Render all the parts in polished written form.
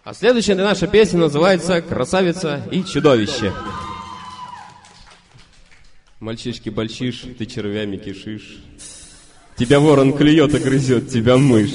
А следующая наша песня называется «Красавица и чудовище». Мальчишки-бальчиш, ты червями кишишь. Тебя ворон клюет и грызет, тебя мышь.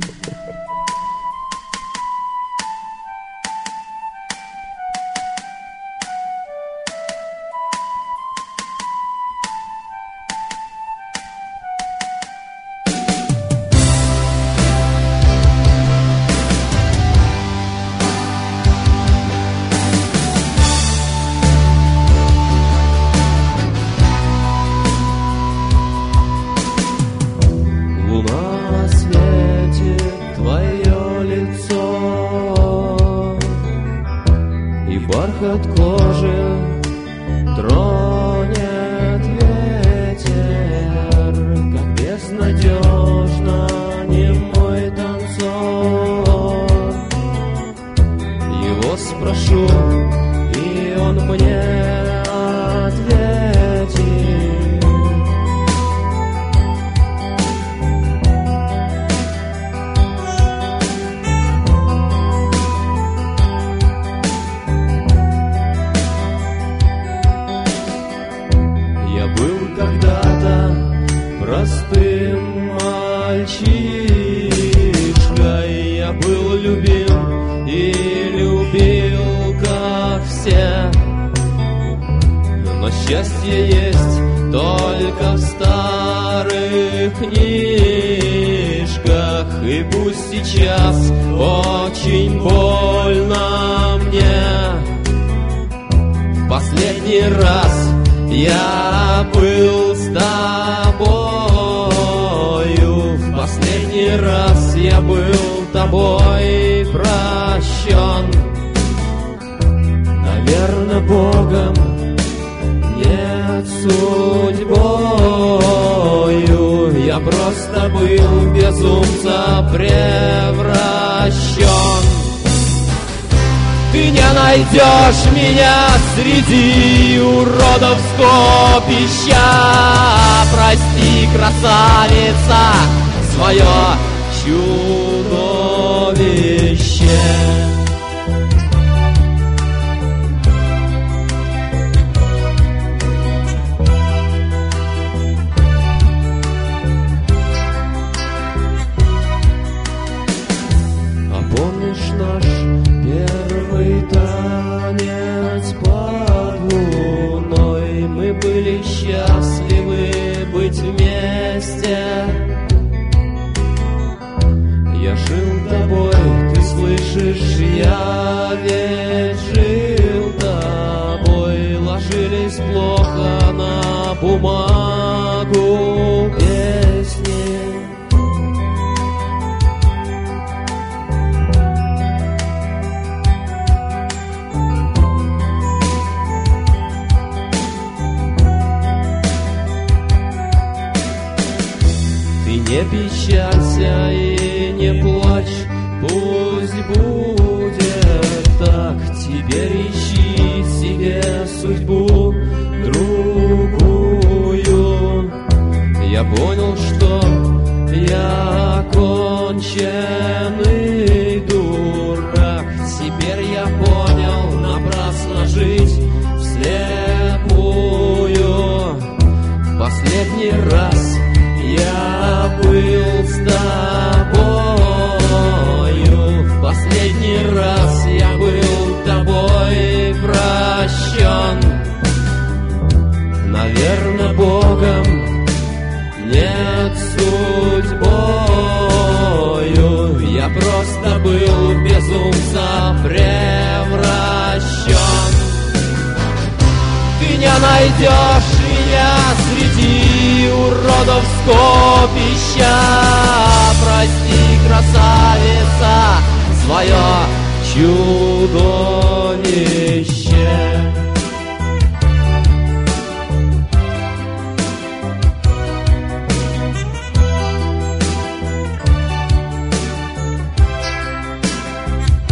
Бархат кожи тронет ветер, как безнадежно немой танцор. Его спрошу, и он мне ответит. Когда-то простым мальчишкой я был любим и любил, как все. Но счастье есть только в старых книжках, и пусть сейчас очень больно мне. В последний раз я был с тобою, в последний раз я был тобой прощен. Наверное, Богом, нет, судьбою, я просто был в безумца превращен. Ты не найдешь меня среди уродов скопища. Прости, красавица, свое чудовище. А помнишь наш первый танец под луной? Мы были счастливы быть вместе. Я жил тобой, ты слышишь, я ведь жил тобой. Ложились плохо на бумагу песни. Не печалься и не плачь, пусть будет так. Теперь ищи себе судьбу другую. Я понял, что я конченый дурак. Теперь я понял, напрасно жить вслепую. В последний раз я был с тобою, в последний раз я был тобой прощен. Наверное, Богом, нет, судьбою, я просто был в безумца превращен. Ты не найдешь меня среди уродов скопища. Прости, красавица, свое чудовище.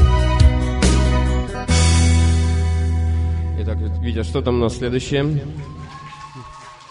Итак, Витя, что там у нас следующее?